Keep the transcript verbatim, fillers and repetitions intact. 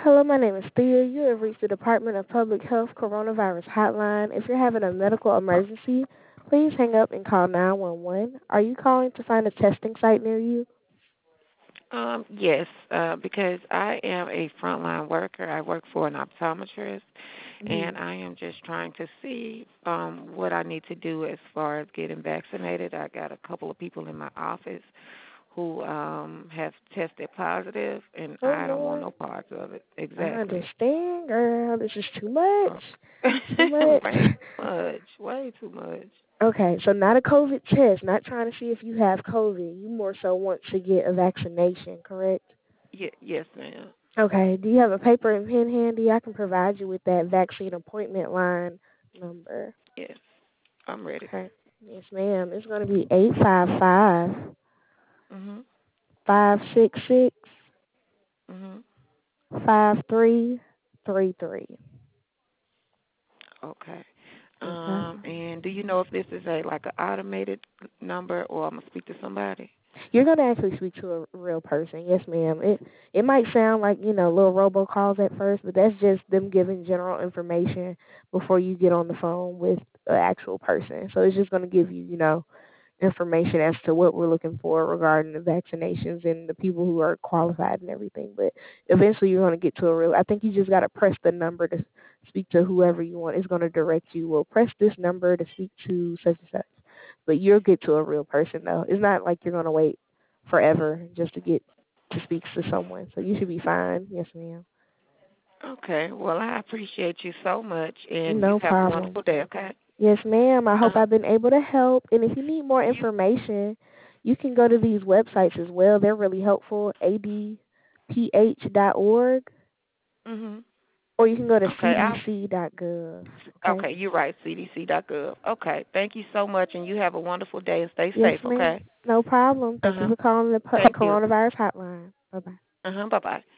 Hello, my name is Thea. You have reached the Department of Public Health Coronavirus Hotline. If you're having a medical emergency, please hang up and call nine one one. Are you calling to find a testing site near you? Um, yes, uh, because I am a frontline worker. I work for an optometrist, Mm-hmm. and I am just trying to see um, what I need to do as far as getting vaccinated. I got a couple of people in my office who um, have tested positive, and Oh, I don't want Lord. no parts of it. I Exactly. understand, girl. This is too much. Oh. Too much. Way too much. Way too much. Okay, so not a COVID test, not trying to see if you have COVID. You more so want to get a vaccination, correct? Ye- yes, ma'am. Okay, do you have a paper and pen handy? I can provide you with that vaccine appointment line number. Yes, I'm ready. Okay. Yes, ma'am. It's going to be eight five five, Mhm. five six six, Mhm. five three three three. Okay. Okay. Um, and do you know if this is a like an automated number or I'm gonna speak to somebody? You're going to actually speak to a real person. Yes, ma'am. It it might sound like, you know, little robocalls at first, but that's just them giving general information before you get on the phone with an actual person. So it's just going to give you, you know, information as to what we're looking for regarding the vaccinations and the people who are qualified and everything. But eventually you're going to get to a real, I think you just got to press the number to speak to whoever you want. It's going to direct you, well, press this number to speak to such and such. But you'll get to a real person, though. It's not like you're going to wait forever just to get to speak to someone. So you should be fine. Yes, ma'am. Okay. Well, I appreciate you so much, and you No have a problem. wonderful day. Okay. Yes, ma'am. I hope Uh, I've been able to help. And if you need more you. information, you can go to these websites as well. They're really helpful. A D P H dot org, Mhm. or you can go to Okay. I. C D C dot gov. Okay. Okay. You're right. C D C dot gov. Okay. Thank you so much, and you have a wonderful day and stay Yes, safe. ma'am. Okay. No problem. Uh Thank you huh. for calling the po- Thank you. coronavirus hotline. Bye bye. Uh huh. Bye bye.